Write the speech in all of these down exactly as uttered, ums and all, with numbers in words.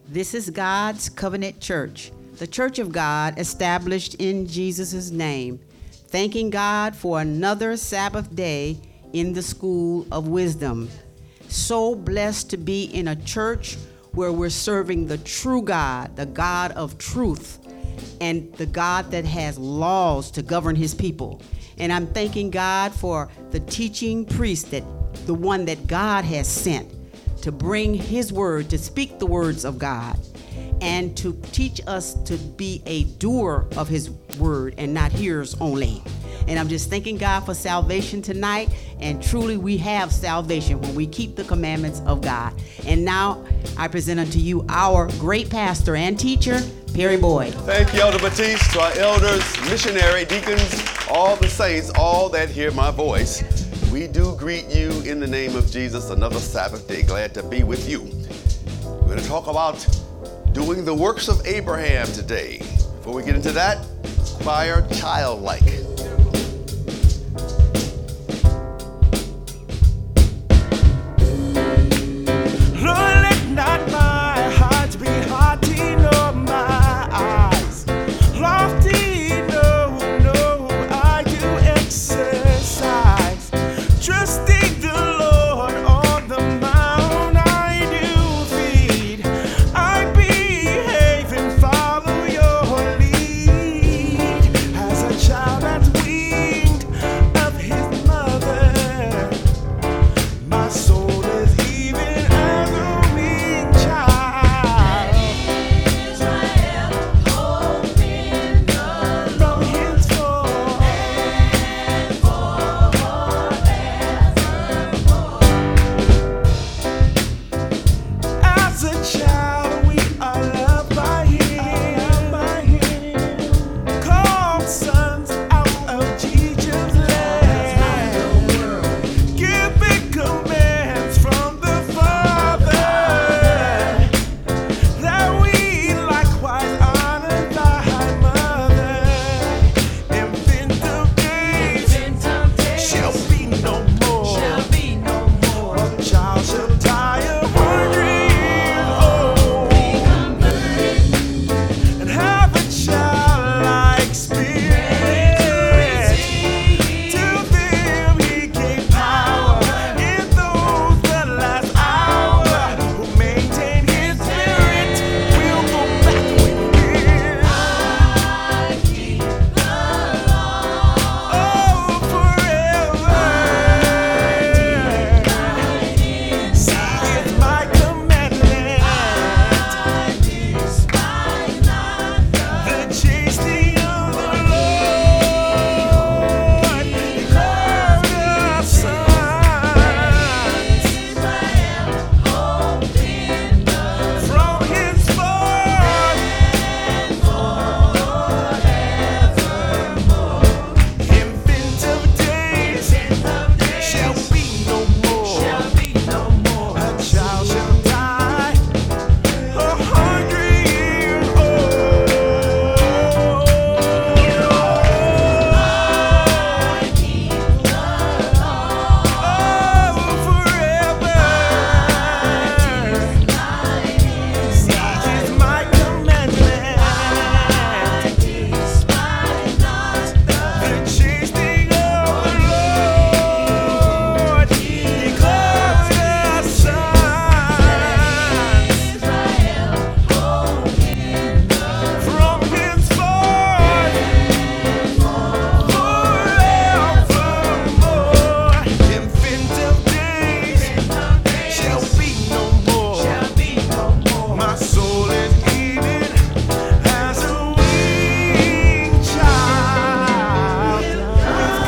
This is God's Covenant Church, the Church of God established in Jesus' name, thanking God for another Sabbath day in the school of wisdom. So blessed to be in a church where we're serving the true God, the God of truth, and the God that has laws to govern his people. And I'm thanking God for the teaching priest, that the one that God has sent to bring his word, to speak the words of God, and to teach us to be a doer of his word and not hearers only. And I'm just thanking God for salvation tonight. And truly we have salvation when we keep the commandments of God. And now I present unto you our great pastor and teacher, Perry Boyd. Thank you, Elder Batiste, to our elders, missionary, deacons, all the saints, all that hear my voice. We do greet you in the name of Jesus, another Sabbath day. Glad to be with you. We're going to talk about doing the works of Abraham today. Before we get into that, choir Childlike. Lord, let not my heart be haughty, nor my eyes lofty. No, no, I do exercise, trusting the Lord on the mount I do feed. I behave and follow your lead, as a child that's weaned of his mother. My soul is even as a weaned child. Israel, hope in the Lord, henceforth and forevermore. As a child, we are loved by him, by him, called sons out of Egypt's land, giving commands from the Father, that we likewise honor thy mother. Infant of days shall be no more, a child shall die a hundred years old, and have a childlike spirit. To them he gave power in those the last hour, who maintain his spirit will go back with him. I keep the law, oh, forever. See, it's my commandment. I despise not the chastening of the Lord, because the sons Israel hope in the from henceforth and forevermore. Infant of days shall be no more, a child shall die a hundred years old. I keep the law, oh, forever. See, it's my commandment. I despise not the chastening of the Lord, because the sons Israel hope in the from henceforth forevermore. Infant of days shall be no more. My soul is even as a weaned child with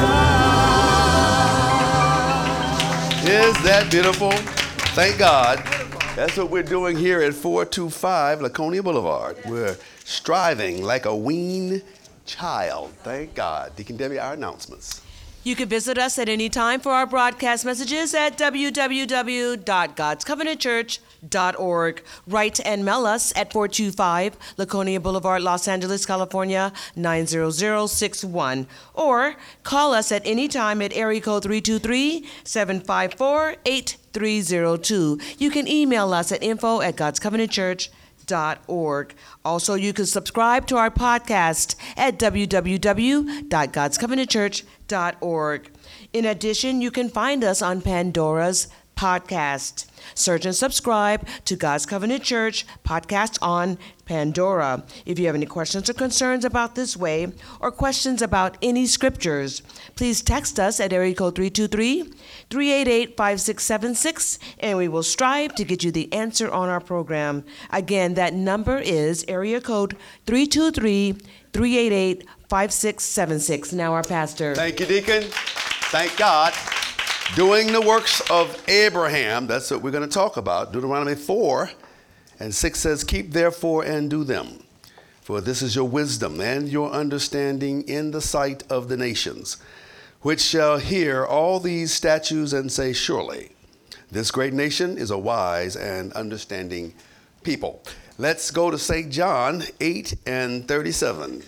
God. Is that beautiful? Thank God. That's what we're doing here at four two five Laconia Boulevard. We're striving like a weaned child. Thank God. Deacon Debbie, our announcements. You can visit us at any time for our broadcast messages at w w w dot gods covenant church dot org. Write and mail us at four two five Laconia Boulevard, Los Angeles, California, nine zero zero six one. Or call us at any time at area code three two three, seven five four, eight three zero two. You can email us at info at gods covenant church dot org. Also, you can subscribe to our podcast at w w w dot gods covenant church dot org. In addition, you can find us on Pandora's podcast. Search and subscribe to God's Covenant Church podcast on Pandora. If you have any questions or concerns about this way, or questions about any scriptures, please text us at area code three two three, three eight eight, five six seven six, and we will strive to get you the answer on our program. Again, that number is area code three two three, three eight eight, five six seven six. Now our pastor. Thank you, Deacon. Thank God. Doing the works of Abraham, that's what we're going to talk about. Deuteronomy four and six says, keep therefore and do them, for this is your wisdom and your understanding in the sight of the nations, which shall hear all these statutes and say, surely this great nation is a wise and understanding people. Let's go to Saint John eight and thirty-seven.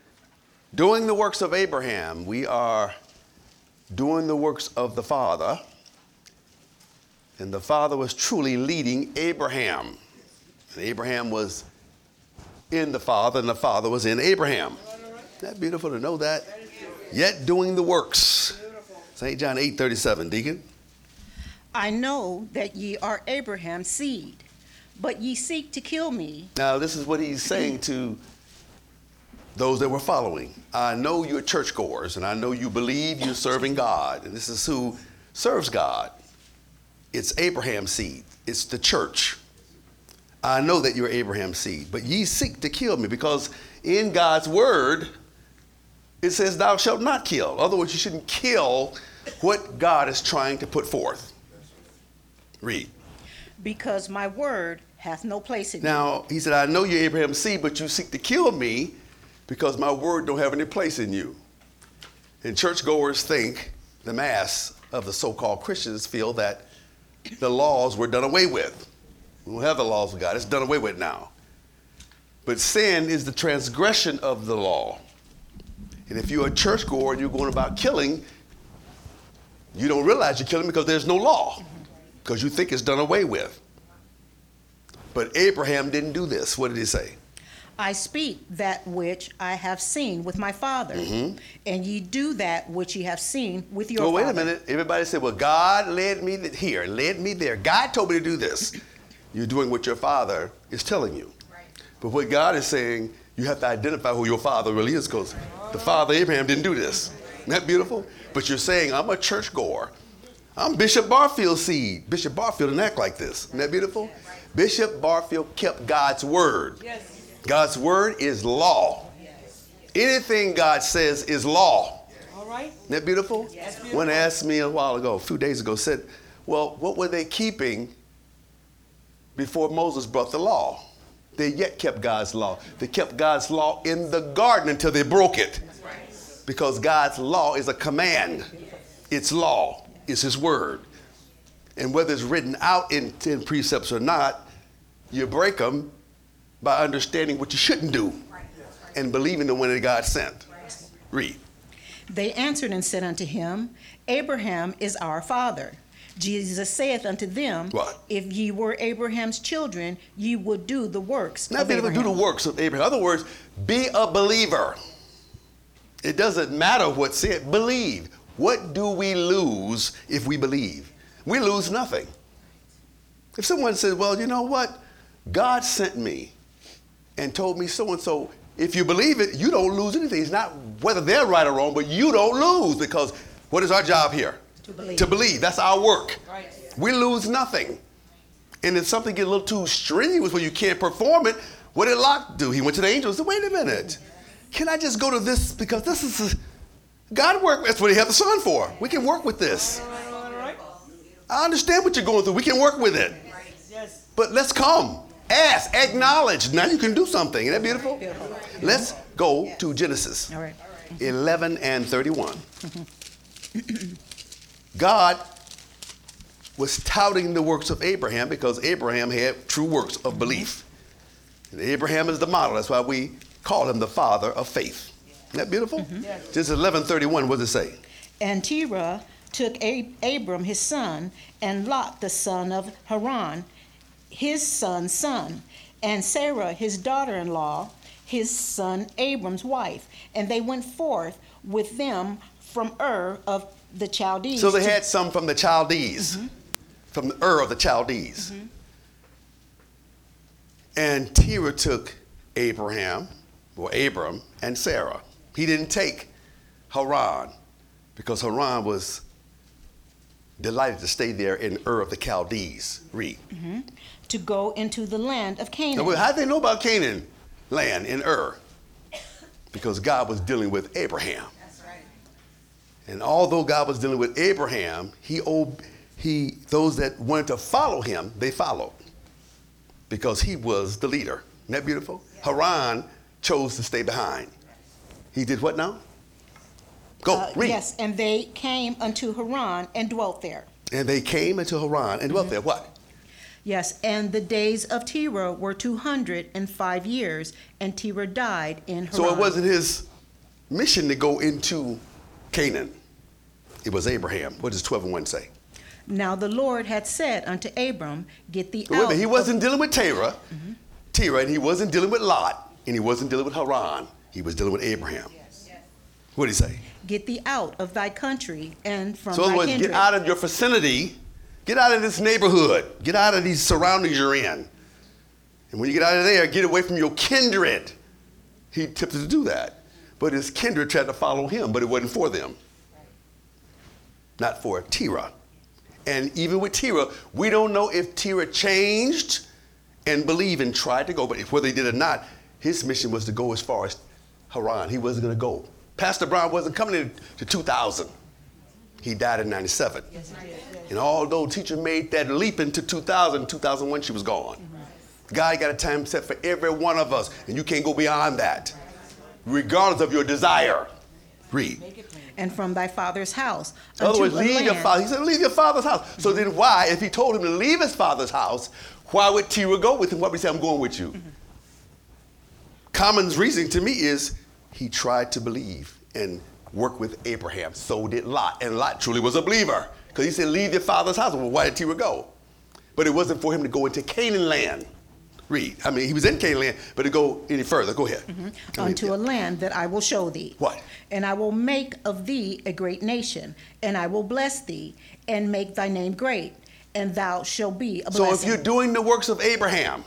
Doing the works of Abraham, we are doing the works of the Father, and the Father was truly leading Abraham. And Abraham was in the Father, and the Father was in Abraham. Isn't that beautiful to know that? Yet doing the works. Saint John eight thirty-seven, Deacon. I know that ye are Abraham's seed, but ye seek to kill me. Now, this is what he's saying to those that were following. I know you're churchgoers, and I know you believe you're serving God, and this is who serves God. It's Abraham's seed. It's the church. I know that you're Abraham's seed, but ye seek to kill me, because in God's word, it says thou shalt not kill. In other words, you shouldn't kill what God is trying to put forth. Read. Because my word hath no place in you. Now, he said, I know you're Abraham's seed, but you seek to kill me because my word don't have any place in you. And churchgoers think, the mass of the so-called Christians feel that the laws were done away with. We don't have the laws of God. It's done away with now. But sin is the transgression of the law. And if you're a churchgoer and you're going about killing, you don't realize you're killing because there's no law, because you think it's done away with. But Abraham didn't do this. What did he say? I speak that which I have seen with my father, Mm-hmm. and ye do that which ye have seen with your Oh, father. wait a minute. Everybody said, well, God led me th- here, led me there. God told me to do this. You're doing what your father is telling you. Right. But what God is saying, you have to identify who your father really is, because the father Abraham didn't do this. Isn't that beautiful? But you're saying, I'm a churchgoer. I'm Bishop Barfield's seed. Bishop Barfield didn't act like this. Isn't that beautiful? Bishop Barfield kept God's word. Yes. God's word is law. Yes. Anything God says is law. All right. Isn't that beautiful? Yes, beautiful. One asked me a while ago, a few days ago, said, well, what were they keeping before Moses brought the law? They yet kept God's law. They kept God's law in the garden until they broke it. Because God's law is a command. It's law. It's his word. And whether it's written out in ten precepts or not, you break them by understanding what you shouldn't do and believing the one that God sent. Read. They answered and said unto him, Abraham is our father. Jesus saith unto them, What? If ye were Abraham's children, ye would do the works Not of be able to Abraham. do the works of Abraham. In other words, be a believer. It doesn't matter what said. Believe. What do we lose if we believe? We lose nothing. If someone says, well, you know what? God sent me and told me so-and-so. If you believe it, you don't lose anything. It's not whether they're right or wrong, but you don't lose, because what is our job here? To believe. To believe. That's our work. Right. We lose nothing. And if something gets a little too strenuous where you can't perform it, what did Lot do? He went to the angels and said, wait a minute. Can I just go to this? Because this is a, God work. That's what he had the Son for. We can work with this. I understand what you're going through. We can work with it. Yes. But let's come. Ask. Acknowledge. Now you can do something. Isn't that beautiful? Beautiful. Let's go to Genesis All right. eleven and thirty-one. God was touting the works of Abraham because Abraham had true works of belief. And Abraham is the model. That's why we call him the father of faith. Isn't that beautiful? Yes. Genesis eleven thirty-one, what does it say? And Terah took Ab- Abram his son, and Lot the son of Haran, his son's son, and Sarah, his daughter-in-law, his son Abram's wife. And they went forth with them from Ur of the Chaldees. So they to- had some from the Chaldees, Mm-hmm. from the Ur of the Chaldees. Mm-hmm. And Terah took Abraham, or Abram, and Sarah. He didn't take Haran, because Haran was delighted to stay there in Ur of the Chaldees. Read. to go into the land of Canaan. Now, well, how did they know about Canaan land in Ur? Because God was dealing with Abraham. That's right. And although God was dealing with Abraham, he, ob- he those that wanted to follow him, they followed. Because he was the leader. Isn't that beautiful? Haran chose to stay behind. He did what now? Go, Uh, read. Yes, and they came unto Haran and dwelt there. And they came into Haran and dwelt there. What? Yes, and the days of Terah were two hundred and five years, and Terah died in Haran. So it wasn't his mission to go into Canaan. It was Abraham. What does twelve and one say? Now the Lord had said unto Abram, Get thee Wait a out. minute, he of- wasn't dealing with Terah, Terah, and he wasn't dealing with Lot, and he wasn't dealing with Haran. He was dealing with Abraham. What did he say? Get thee out of thy country and from So in thy other words, kindred. get out of your vicinity, get out of this neighborhood, get out of these surroundings you're in. And when you get out of there, get away from your kindred. He attempted to do that. But his kindred tried to follow him, but it wasn't for them. Not for Terah. And even with Terah, we don't know if Terah changed and believed and tried to go, but whether he did or not, his mission was to go as far as Haran. He wasn't going to go. Pastor Brown wasn't coming in to two thousand. He died in ninety-seven. Yes, he did. And although teacher made that leap into two thousand, two thousand one, she was gone. Mm-hmm. God got a time set for every one of us, and you can't go beyond that, regardless of your desire. Read. And from thy father's house. In other unto words, a leave your land- father. He said, leave your father's house. Mm-hmm. So then why, if he told him to leave his father's house, why would Terah go with him? Why would he say, I'm going with you? Mm-hmm. Common's reasoning to me is he tried to believe and work with Abraham. So did Lot. And Lot truly was a believer. Because he said, leave your father's house. Well, why did Terah go? But it wasn't for him to go into Canaan land. Read. I mean, he was in Canaan land, but to go any further. Go ahead. Mm-hmm. I mean, unto yeah. a land that I will show thee. What? And I will make of thee a great nation, and I will bless thee, and make thy name great, and thou shalt be a So blessing. if you're doing the works of Abraham,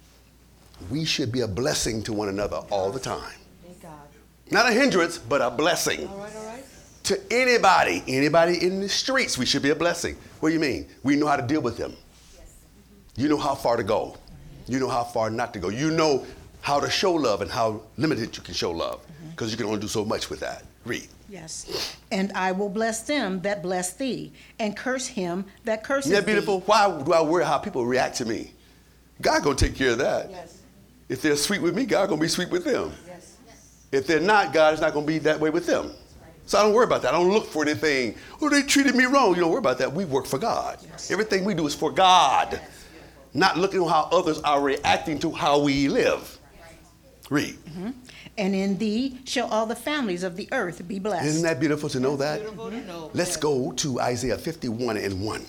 we should be a blessing to one another all the time. Thank God. Not a hindrance, but a blessing. All right, all right. To anybody, anybody in the streets, we should be a blessing. What do you mean? We know how to deal with them. You know how far to go. You know how far not to go. You know how to show love and how limited you can show love, because you can only do so much with that. Read. Yes. And I will bless them that bless thee, and curse him that curses Isn't that beautiful? thee. Why do I worry how people react to me? God gonna take care of that. Yes. If they're sweet with me, God gonna be sweet with them. Yes. If they're not, God is not going to be that way with them. So I don't worry about that. I don't look for anything. Oh, they treated me wrong. You don't worry about that. We work for God. Everything we do is for God. Not looking at how others are reacting to how we live. Read. And in thee shall all the families of the earth be blessed. Isn't that beautiful to know that? Beautiful to know. Let's go to Isaiah fifty-one and one.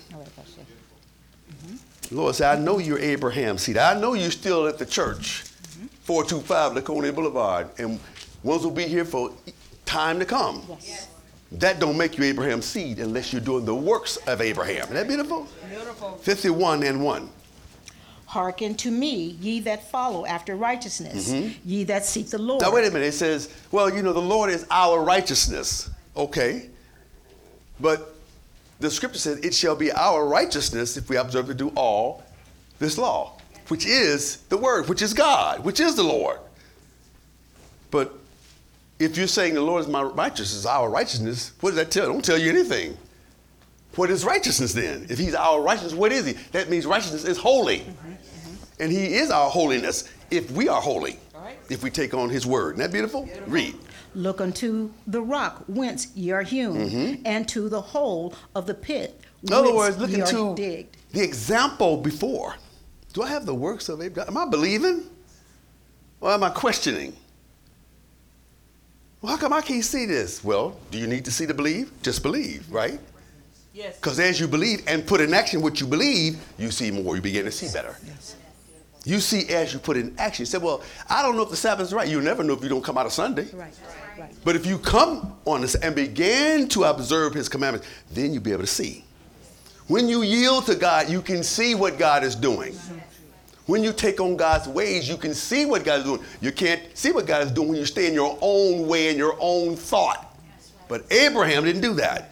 The Lord said, I know you're Abraham's seed. I know you're still at the church, four two five Laconia Boulevard, and ones will be here for time to come. Yes. That don't make you Abraham's seed unless you're doing the works of Abraham. Isn't that beautiful? Beautiful. fifty-one and one. Hearken to me, ye that follow after righteousness, ye that seek the Lord. Now, wait a minute. It says, well, you know, the Lord is our righteousness. Okay. But the scripture says, it shall be our righteousness if we observe to do all this law, which is the word, which is God, which is the Lord. But if you're saying the Lord is my righteousness, our righteousness, what does that tell? It don't tell you anything. What is righteousness then? If he's our righteousness, what is he? That means righteousness is holy. Mm-hmm, mm-hmm. And he is our holiness if we are holy. All right. If we take on his word. Isn't that beautiful? Beautiful. Read. Look unto the rock whence ye are hewn, and to the hole of the pit In other whence words, look ye are into digged. the example before. Do I have the works of Abraham? Am I believing? Or am I questioning? Well, how come I can't see this? Well, do you need to see to believe? Just believe, right? Yes. Because as you believe and put in action what you believe, you see more. You begin to see better. You see as you put in action. You say, well, I don't know if the Sabbath is right. You'll never know if you don't come out of Sunday. Right, right. But if you come on this and begin to observe his commandments, then you'll be able to see. When you yield to God, you can see what God is doing. When you take on God's ways, you can see what God is doing. You can't see what God is doing when you stay in your own way and your own thought. But Abraham didn't do that.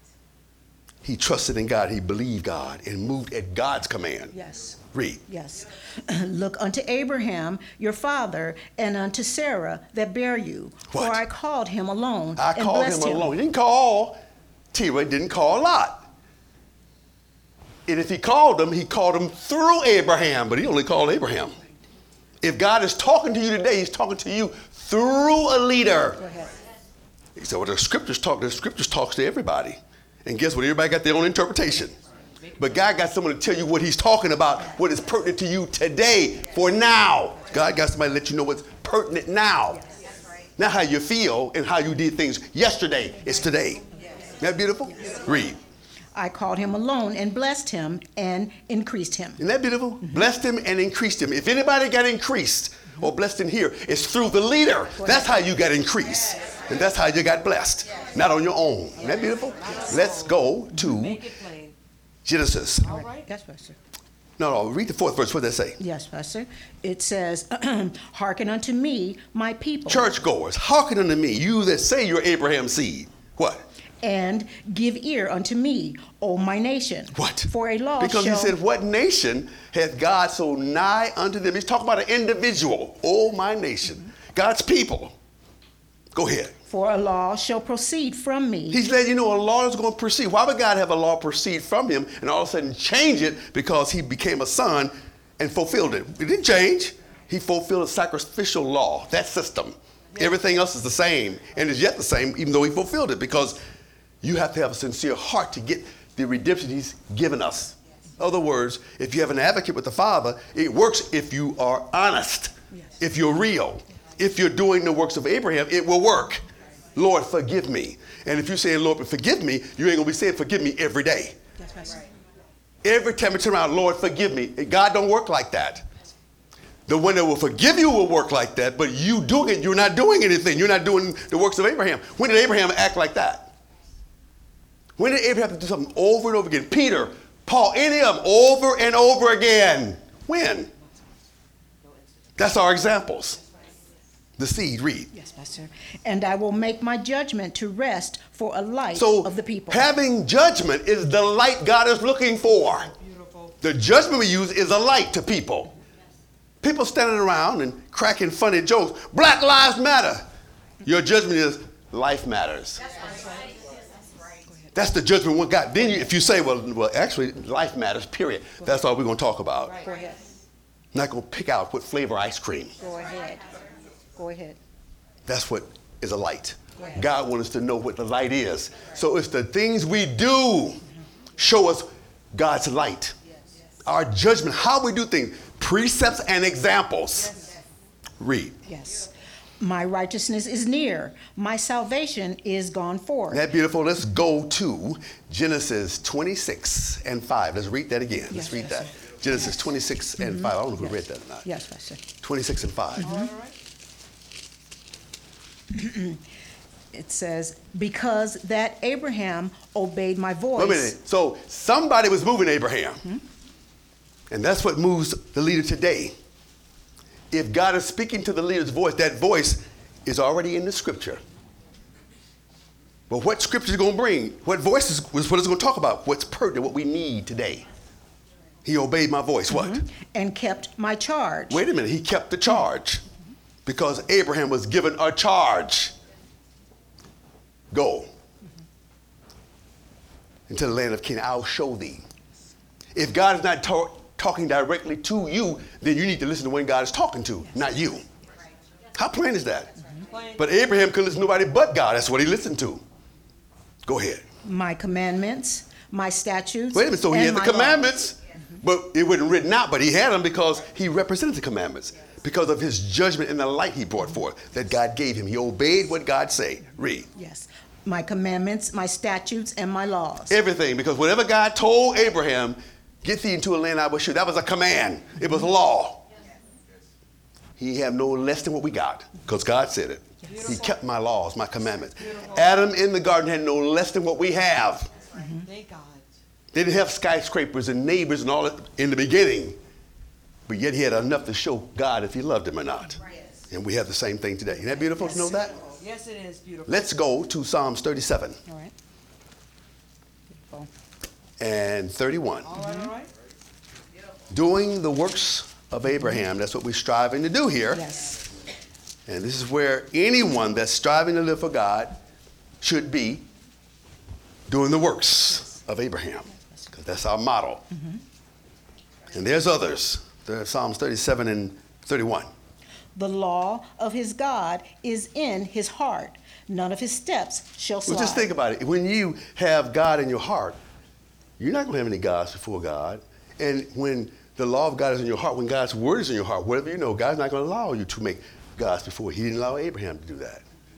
He trusted in God. He believed God and moved at God's command. Yes. Read. Yes. Look unto Abraham, your father, and unto Sarah that bare you. What? For I called him alone I and called him blessed him. alone. He didn't call Terah, he didn't call Lot. And if he called them, he called them through Abraham, but he only called Abraham. If God is talking to you today, he's talking to you through a leader. Go ahead. He said, well, the scriptures talk, the scriptures talks to everybody. And guess what? Everybody got their own interpretation. But God got someone to tell you what he's talking about, what is pertinent to you today, for now. God got somebody to let you know what's pertinent now. Not how you feel and how you did things yesterday. It's today. Isn't that beautiful? Read. I called him alone and blessed him and increased him. Isn't that beautiful? Mm-hmm. Blessed him and increased him. If anybody got increased or blessed in here, it's through the leader. That's how you got increased. And that's how you got blessed. Not on your own. Isn't that beautiful? Let's go to Genesis. All right. Yes, Pastor. No, no, read the fourth verse. What does that say? Yes, Pastor. It says, hearken unto me, my people. Churchgoers, hearken unto me, you that say you're Abraham's seed. What? And give ear unto me, O my nation. What? For a law Because shall... he said, what nation hath God so nigh unto them? He's talking about an individual. O my nation. Mm-hmm. God's people. Go ahead. For a law shall proceed from me. He's letting you know a law is going to proceed. Why would God have a law proceed from him and all of a sudden change it because he became a son and fulfilled it? It didn't change. He fulfilled a sacrificial law, that system. Yeah. Everything else is the same and is yet the same even though he fulfilled it, because you have to have a sincere heart to get the redemption he's given us. In other words, if you have an advocate with the Father, it works if you are honest, yes. If you're real. If you're doing the works of Abraham, it will work. Lord, forgive me. And if you're saying, Lord, forgive me, you ain't going to be saying, forgive me every day. That's right. Every time you turn around, Lord, forgive me. God don't work like that. The one that will forgive you will work like that, but you doing it, you're not doing anything. You're not doing the works of Abraham. When did Abraham act like that? When did Abraham have to do something over and over again? Peter, Paul, any of them, over and over again. When? That's our examples. The seed, read. Yes, Pastor. And I will make my judgment to rest for a light so of the people. Having judgment is the light God is looking for. Beautiful. The judgment we use is a light to people. People standing around and cracking funny jokes. Black lives matter. Your judgment is life matters. That's right. That's the judgment one got. Then you, if you say, well, well, actually, life matters, period. That's all we're going to talk about. Go ahead. Not going to pick out what flavor ice cream. Go ahead. Go ahead. That's what is a light. God wants us to know what the light is. So it's the things we do show us God's light. Our judgment, how we do things, precepts and examples. Read. Yes. My righteousness is near. My salvation is gone forth. Isn't that beautiful? Let's go to Genesis twenty-six and five. Let's read that again. Let's yes, read yes, that. Sir. Genesis twenty-six and five. I don't know if we read that or not. Yes, Pastor. twenty-six and five. Mm-hmm. It says, because that Abraham obeyed my voice. Wait a minute. So somebody was moving Abraham. Mm-hmm. And that's what moves the leader today. If God is speaking to the leader's voice, that voice is already in the scripture. But what scripture is going to bring? What voice is what it's going to talk about? What's pertinent, what we need today. He obeyed my voice. What? Mm-hmm. And kept my charge. Wait a minute. He kept the charge. Because Abraham was given a charge. Go into the land of Canaan. I'll show thee. If God is not ta- talking directly to you, then you need to listen to when God is talking to, not you. How plain is that? Mm-hmm. But Abraham couldn't listen to nobody but God. That's what he listened to. Go ahead. My commandments, my statutes. Wait a minute. So he had the commandments, mm-hmm. but it wasn't written out. But he had them because he represented the commandments. Because of his judgment and the light he brought forth that God gave him. He obeyed what God said. Read. Yes. My commandments, my statutes, and my laws. Everything. Because whatever God told Abraham, get thee into a land I will show. That was a command. It was law. he have no less than what we got, because God said it. Yes. He kept my laws, my commandments. Adam in the garden had no less than what we have. Mm-hmm. Thank God. They didn't have skyscrapers and neighbors and all that in the beginning, but yet he had enough to show God if he loved him or not. Yes. And we have the same thing today. Isn't that beautiful yes. to know that? Yes, it is beautiful. Let's go to Psalms thirty-seven. All right. Beautiful. And thirty-one. All right, all right. Doing the works of Abraham. That's what we're striving to do here. Yes. And this is where anyone that's striving to live for God should be doing the works of Abraham. Because that's our model. Mm-hmm. And there's others. There's Psalms thirty-seven and thirty-one. The law of his God is in his heart. None of his steps shall slide. Well, just think about it. When you have God in your heart, you're not going to have any gods before God. And when the law of God is in your heart, when God's word is in your heart, whatever you know, God's not going to allow you to make gods before. He didn't allow Abraham to do that.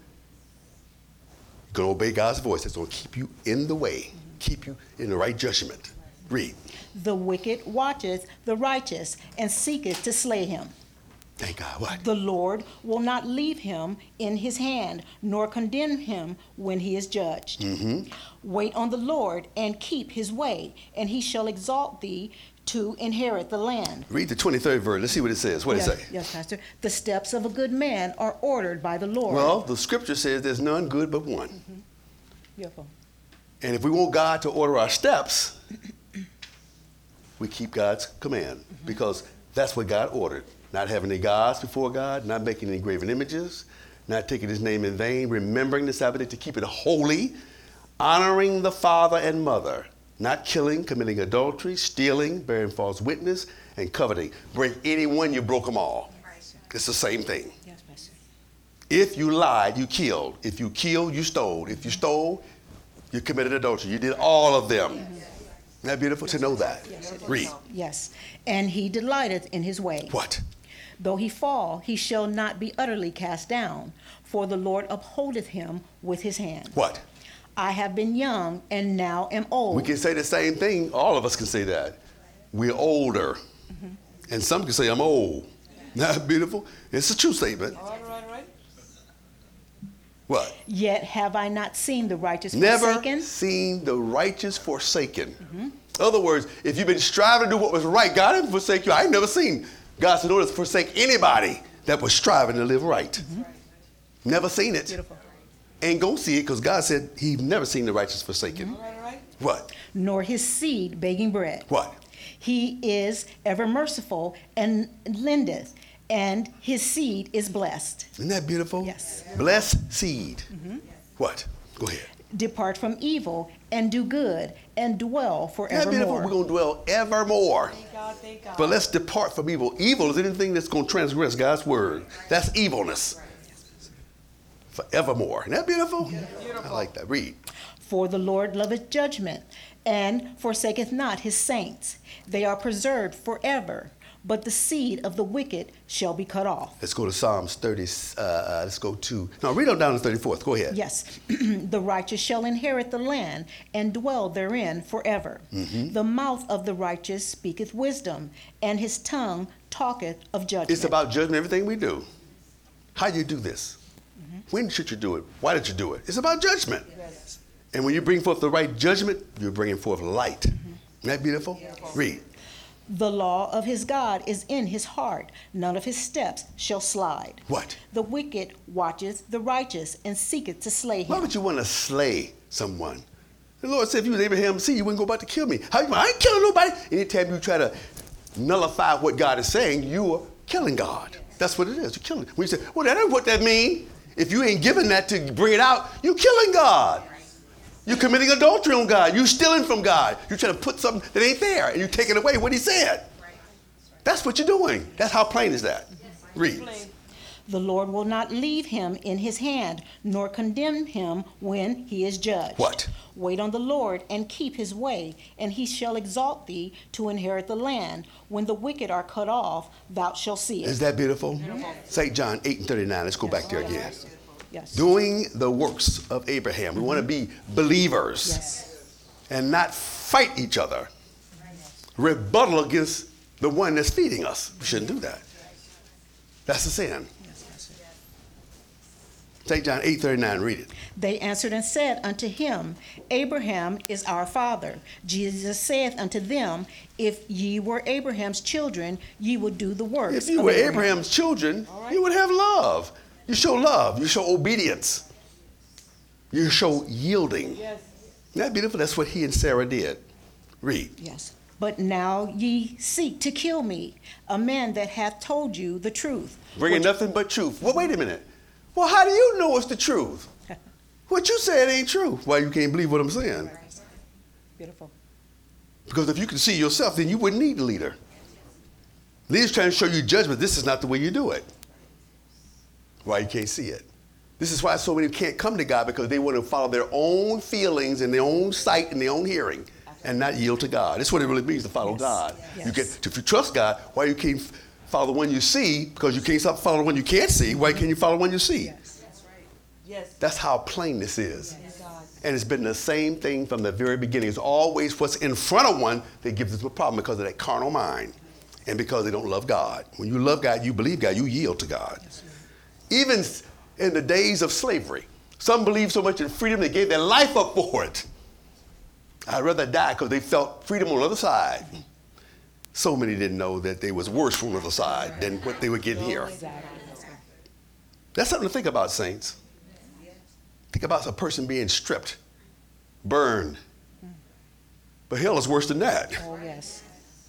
You're going to obey God's voice. That's going to keep you in the way, keep you in the right judgment. Read. The wicked watcheth the righteous and seeketh to slay him. Thank God. What? The Lord will not leave him in his hand, nor condemn him when he is judged. Mm-hmm. Wait on the Lord and keep his way, and he shall exalt thee to inherit the land. Read the twenty-third verse. Let's see what it says. What does yes, it say? Yes, Pastor. The steps of a good man are ordered by the Lord. Well, the scripture says there's none good but one. Mm-hmm. Beautiful. And if we want God to order our steps, we keep God's command, mm-hmm. because that's what God ordered. Not having any gods before God, not making any graven images, not taking his name in vain, remembering the Sabbath day to keep it holy, honoring the father and mother, not killing, committing adultery, stealing, bearing false witness, and coveting. Break any one, you broke them all. It's the same thing. Yes, Pastor. If you lied, you killed. If you killed, you stole. If you stole, you committed adultery. You did all of them. Mm-hmm. Isn't that beautiful to know that? Yes, it is. Read. Yes. And he delighteth in his way. What? Though he fall, he shall not be utterly cast down, for the Lord upholdeth him with his hand. What? I have been young and now am old. We can say the same thing. All of us can say that. We're older. Mm-hmm. And some can say, I'm old. Isn't that beautiful? It's a true statement. All right, all right, all right. What? Yet have I not seen the righteous Never forsaken. seen the righteous forsaken. Mm-hmm. In other words, if you've been striving to do what was right, God didn't forsake you. I ain't never seen God said, don't forsake anybody that was striving to live right. Mm-hmm. Never seen it. Beautiful. Ain't gonna see it, because God said he'd never seen the righteous forsaken. Mm-hmm. All right, all right. What? Nor his seed begging bread. What? He is ever merciful and lendeth, and his seed is blessed. Isn't that beautiful? Yes. Blessed seed. Mm-hmm. What? Go ahead. Depart from evil and do good and dwell Isn't that beautiful? forevermore. We're going to dwell evermore. Thank God, thank God. But let's depart from evil. Evil is anything that's going to transgress God's word. That's evilness. Forevermore. Isn't that beautiful? Beautiful. I like that. Read. For the Lord loveth judgment, and forsaketh not his saints. They are preserved forever, but the seed of the wicked shall be cut off. Let's go to Psalms thirty. Uh, uh, let's go to, no, read on down to thirty-fourth. Go ahead. Yes. The righteous shall inherit the land and dwell therein forever. Mm-hmm. The mouth of the righteous speaketh wisdom, and his tongue talketh of judgment. It's about judgment, everything we do. How do you do this? Mm-hmm. When should you do it? Why did you do it? It's about judgment. Yes. And when you bring forth the right judgment, you're bringing forth light. Mm-hmm. Isn't that beautiful? Beautiful. Read. The law of his God is in his heart. None of his steps shall slide. What? The wicked watcheth the righteous and seeketh to slay him. Why would you want to slay someone? The Lord said if you was Abraham, see, you wouldn't go about to kill me. How you, I ain't killing nobody. Anytime you try to nullify what God is saying, you are killing God. That's what it is. You're killing. When you say, well, that ain't what that mean. If you ain't giving that to bring it out, you're killing God. You're committing adultery on God. You're stealing from God. You're trying to put something that ain't there, and you're taking away what he said. That's what you're doing. That's how plain is that. Read. The Lord will not leave him in his hand, nor condemn him when he is judged. What? Wait on the Lord and keep his way, and he shall exalt thee to inherit the land. When the wicked are cut off, thou shalt see it. Is that beautiful? Saint John eight and thirty-nine. Let's go back there again. Yes. Doing the works of Abraham. We want to be believers. Yes. And not fight each other. Rebuttal against the one that's feeding us. We shouldn't do that. That's a sin. Saint John eight thirty-nine, read it. They answered and said unto him, Abraham is our father. Jesus saith unto them, If ye were Abraham's children, ye would do the works If you of were Abraham. Abraham's children, you would have love. You show love. You show obedience. You show yielding. Yes. Isn't that beautiful? That's what he and Sarah did. Read. Yes. But now ye seek to kill me, a man that hath told you the truth. Bringing Which- nothing but truth. Well, wait a minute. Well, how do you know it's the truth? What you said ain't true. Why you can't believe what I'm saying? Beautiful. Because if you can see yourself, then you wouldn't need a leader. Leaders trying to show you judgment. This is not the way you do it. Why you can't see it? This is why so many can't come to God, because they want to follow their own feelings and their own sight and their own hearing and not yield to God. That's what it really means to follow Yes. God. Yes. You get, if you trust God, why you can't follow the one you see? Because you can't stop following the one you can't see. Why can you follow the one you see? Yes. That's how plain this is. And it's been the same thing from the very beginning. It's always what's in front of one that gives us a problem, because of that carnal mind and because they don't love God. When you love God, you believe God, you yield to God. Even in the days of slavery, some believed so much in freedom they gave their life up for it. I'd rather die because they felt freedom on the other side. So many didn't know that they was worse from the other side than what they were getting here. That's something to think about, saints. Think about a person being stripped, burned. But hell is worse than that. Oh, yes.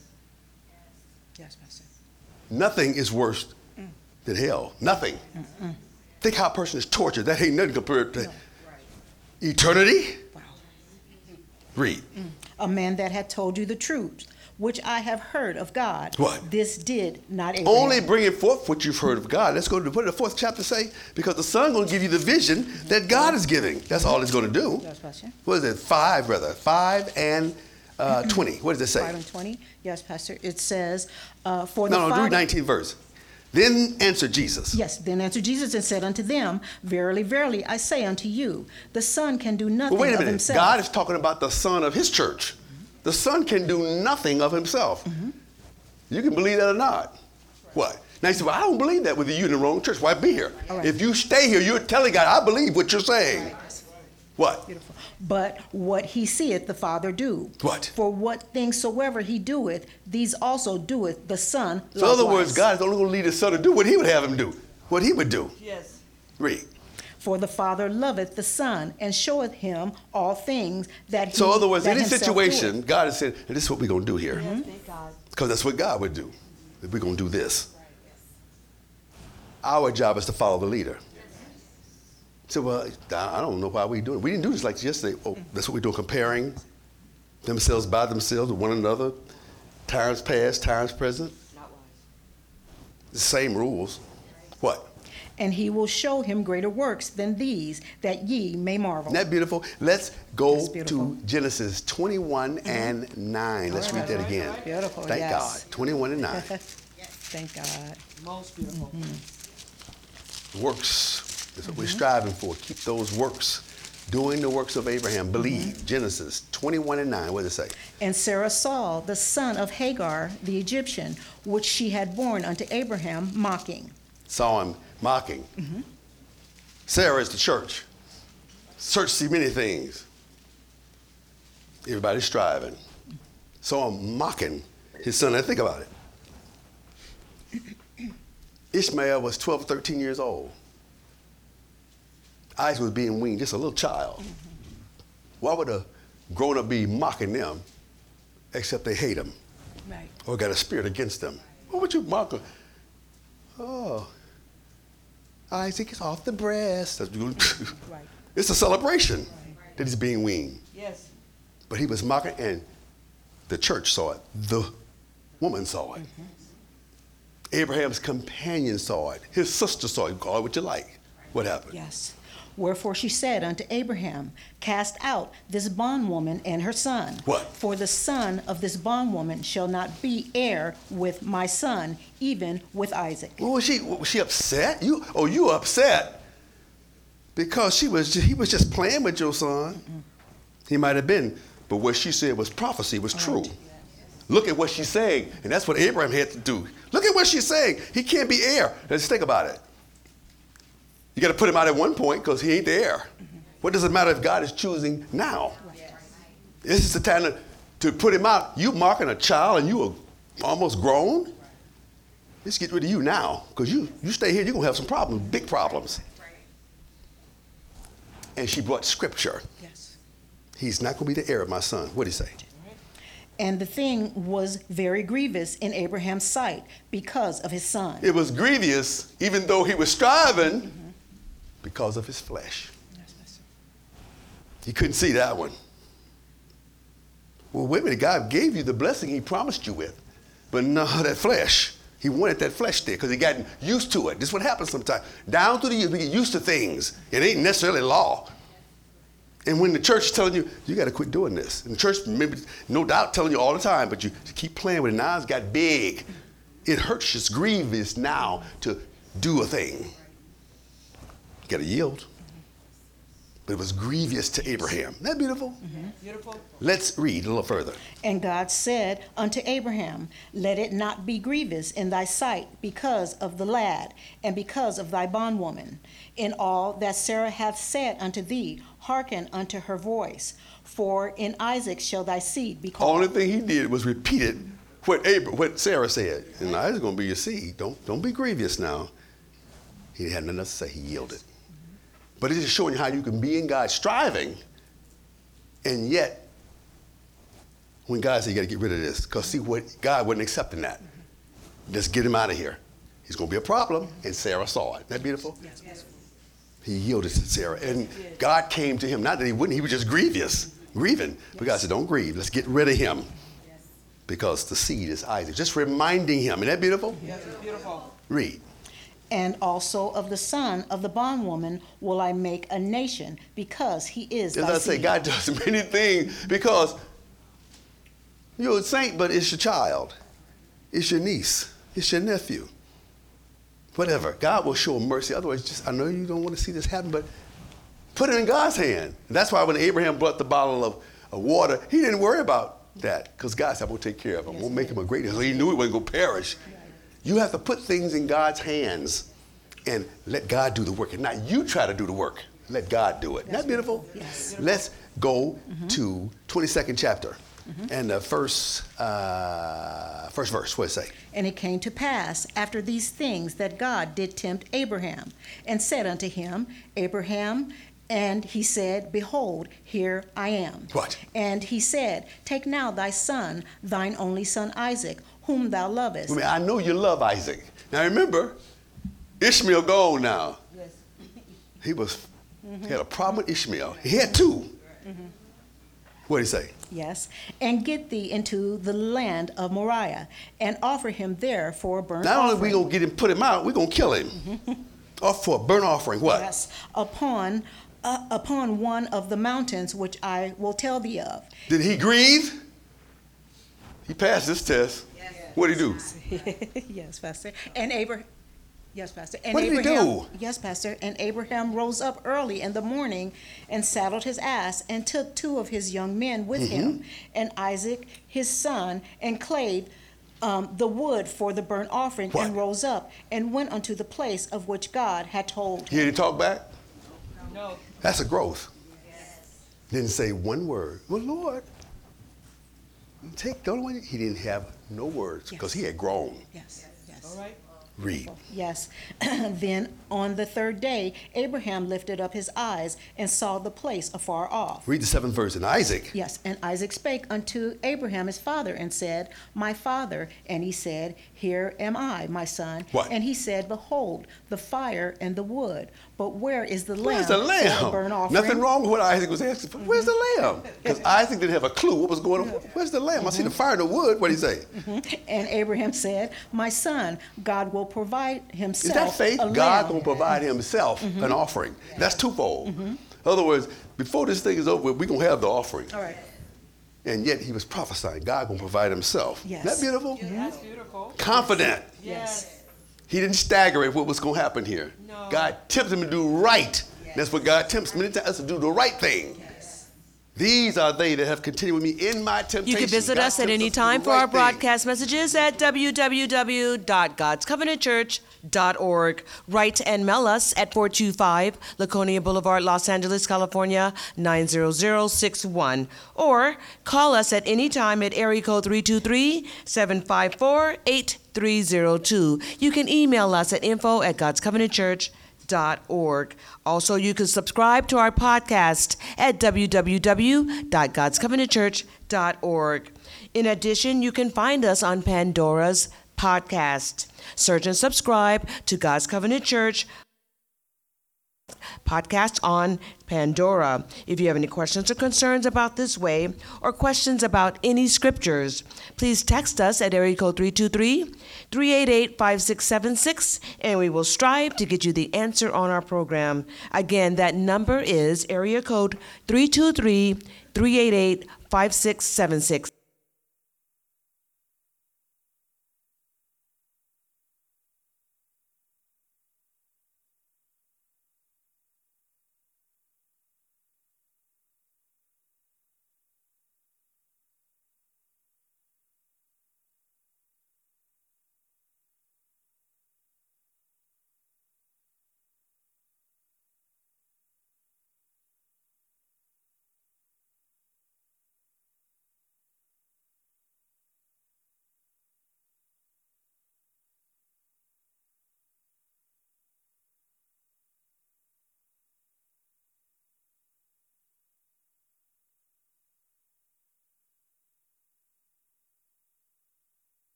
Yes, Pastor. Nothing is worse than hell. Nothing. Mm-mm. Think how a person is tortured. That ain't nothing compared to no. eternity. Wow. Read. Mm. A man that had told you the truth, which I have heard of God. What? This did not Abraham. Only bringing forth what you've heard of God. Let's go to what did the fourth chapter say? Because the Son going to give you the vision mm-hmm. that God is giving. That's all it's going to do. Yes, Pastor. What is it? Five, brother. Five and uh, Mm-hmm. twenty. What does it say? Five and twenty. Yes, Pastor. It says, uh, for no, the no, Father. read nineteenth verse. Then answered Jesus. Yes, then answered Jesus and said unto them, Verily, verily, I say unto you, the Son can do nothing Well, wait a of minute. himself. God is talking about the Son of his church. The Son can do nothing of himself. Mm-hmm. You can believe that or not. What? Now you say, well, I don't believe that with you in the wrong church. Why be here? Right. If you stay here, you're telling God, I believe what you're saying. Right. What? Beautiful. But what he seeth the Father do. What? For what things soever he doeth, these also doeth the Son. So in other likewise. words, God is only going to lead his Son to do what he would have him do. What he would do. Yes. Read. For the Father loveth the Son, and showeth him all things that he So in other words, that any himself situation, doeth. God has said, this is what we're going to do here. Yes, thank God. Because that's what God would do. If we're going to do this. Our job is to follow the leader. So, well, I don't know why we do it. We didn't do this like yesterday. Oh, that's what we're doing, comparing themselves by themselves with one another. Times past, times present. Not wise. The same rules. What? And he will show him greater works than these, that ye may marvel. Isn't that beautiful? Let's go That's beautiful. to Genesis twenty-one mm-hmm. and nine. Let's All read right. that again. Beautiful, Thank yes. God. twenty-one and nine. Thank God. Most beautiful. Mm-hmm. Works. That's what we're striving for. Keep those works. Doing the works of Abraham. Believe. Mm-hmm. Genesis twenty-one and nine. What does it say? And Sarah saw the son of Hagar, the Egyptian, which she had borne unto Abraham, mocking. Saw him mocking. Mm-hmm. Sarah is the church. Church see many things. Everybody's striving. Saw him mocking his son. Now think about it. Ishmael was twelve, thirteen years old. Isaac was being weaned, just a little child. Mm-hmm. Why would a grown-up be mocking them except they hate him? Right. Or got a spirit against them? Why would you mock them? Oh, Isaac is off the breast. Right. It's a celebration Right. that he's being weaned. Yes. But he was mocking, and the church saw it. The woman saw it. Mm-hmm. Abraham's companion saw it. His sister saw it. Call it what you like. What happened? Yes. Wherefore she said unto Abraham, Cast out this bondwoman and her son. What? For the son of this bondwoman shall not be heir with my son, even with Isaac. Well, was she was she upset? You oh you upset because she was he was just playing with your son. Mm-mm. He might have been, but what she said was prophecy, was true. Right. look at what she's saying. And that's what Abraham had to do. Look at what she's saying. He can't be heir. Let's think about it. You got to put him out at one point because he ain't the heir. Mm-hmm. What does it matter if God is choosing now? Yes. This is the time to, to put him out. You marking a child and you are almost grown. Right. Let's get rid of you now because you, you stay here, you're going to have some problems, big problems. Right. And she brought scripture. Yes. He's not going to be the heir of my son. What did he say? And the thing was very grievous in Abraham's sight because of his son. It was grievous even though he was striving mm-hmm. because of his flesh. Yes, he couldn't see that one. Well, wait a minute, God gave you the blessing he promised you with. But no, that flesh, he wanted that flesh there because he got used to it. This is what happens sometimes. Down through the years, we get used to things. It ain't necessarily law. And when the church is telling you, you got to quit doing this. And the church, maybe, no doubt, telling you all the time, but you keep playing with it. Now it's got big. It hurts, it's grievous now to do a thing. You got to yield. But it was grievous to Abraham. Isn't that beautiful? Mm-hmm. Beautiful. Let's read a little further. And God said unto Abraham, let it not be grievous in thy sight because of the lad and because of thy bondwoman. In all that Sarah hath said unto thee, hearken unto her voice. For in Isaac shall thy seed be called. Only thing he did was repeated what Abraham, what Sarah said. And Isaac's going to be your seed. Don't, don't be grievous now. He had nothing else to say. He yielded. But it's just showing you how you can be in God striving, and yet, when God said you got to get rid of this, because see what God wasn't accepting that. Just get him out of here. He's going to be a problem, and Sarah saw it. Isn't that beautiful? Yes. Yes. He yielded to Sarah, and God came to him. Not that he wouldn't, he was just grievous, grieving. But God said, don't grieve. Let's get rid of him, because the seed is Isaac. Just reminding him. Isn't that beautiful? Yes, it's beautiful. Read. And also of the son of the bondwoman will I make a nation, because he is thy seed. As I say, God does many things because you're a saint, but it's your child. It's your niece. It's your nephew. Whatever. God will show mercy. Otherwise, just I know you don't want to see this happen, but put it in God's hand. And that's why when Abraham brought the bottle of, of water, he didn't worry about that because God said, I'm going to take care of him. I'm going to make him a great. So he knew he wasn't going to perish. You have to put things in God's hands and let God do the work. And not you try to do the work. Let God do it. Isn't that beautiful? Yes. Let's go mm-hmm. to twenty-second chapter mm-hmm. and the first, uh, first verse. What does it say? And it came to pass after these things that God did tempt Abraham and said unto him, Abraham, and he said, behold, here I am. What? And he said, take now thy son, thine only son Isaac, whom thou lovest. I mean, I know you love Isaac. Now remember, Ishmael gone now. Yes. He was, mm-hmm. he had a problem with Ishmael. He had two. Mm-hmm. What did he say? Yes. And get thee into the land of Moriah and offer him there for a burnt Not offering. Not only we going to get him, put him out, we're going to kill him. Mm-hmm. Or for a burnt offering, what? Yes. Upon, uh, upon one of the mountains which I will tell thee of. Did he grieve? He passed this test. Yes. What did he do? Yes, Pastor. And Abraham. Yes, Pastor. And what did Abraham, he do? Yes, Pastor. And Abraham rose up early in the morning and saddled his ass and took two of his young men with mm-hmm. him and Isaac his son and clave um, the wood for the burnt offering what? And rose up and went unto the place of which God had told him. He didn't talk back? No. That's a growth. Yes. Didn't say one word. Well, Lord, take don't away. He didn't have no words because yes. he had grown. Yes. Yes. All right. Read. Yes. Then on the third day, Abraham lifted up his eyes and saw the place afar off. Read the seventh verse. And Isaac. Yes. And Isaac spake unto Abraham his father and said, my father. And he said, here am I, my son. What? And he said, behold, the fire and the wood. But where is the lamb? Where's the lamb? For the burnt offering? Nothing wrong with what Isaac was asking for. Mm-hmm. Where's the lamb? Because Isaac didn't have a clue what was going on. Where's the lamb? Mm-hmm. I see the fire and the wood. What did he say? Mm-hmm. And Abraham said, my son, God will provide himself. Is that faith? A God lamb. Gonna provide himself mm-hmm. an offering. That's twofold. Mm-hmm. In other words, before this thing is over, we're gonna have the offering. All right. And yet he was prophesying, God gonna provide himself. Yes. Isn't that beautiful? Mm-hmm. That's beautiful. Confident. Yes. He didn't stagger at what was gonna happen here. No. God tempts him to do right. Yes. That's what God tempts many times us to do, the right thing. Yes. These are they that have continued with me in my temptation. You can visit God us at tempts any to do time the for right our thing. broadcast messages at w w w dot gods covenant church dot org. Write and mail us at four two five Laconia Boulevard, Los Angeles, California, nine zero zero six one. Or call us at any time at area code three two three, seven five four, eight three zero two. You can email us at info at gods covenant church dot org. Also, you can subscribe to our podcast at w w w dot gods covenant church dot org. In addition, you can find us on Pandora's podcast. Search and subscribe to God's Covenant Church podcast on Pandora. If you have any questions or concerns about this way or questions about any scriptures, please text us at area code three two three, three eight eight, five six seven six and we will strive to get you the answer on our program. Again, that number is area code three two three, three eight eight, five six seven six.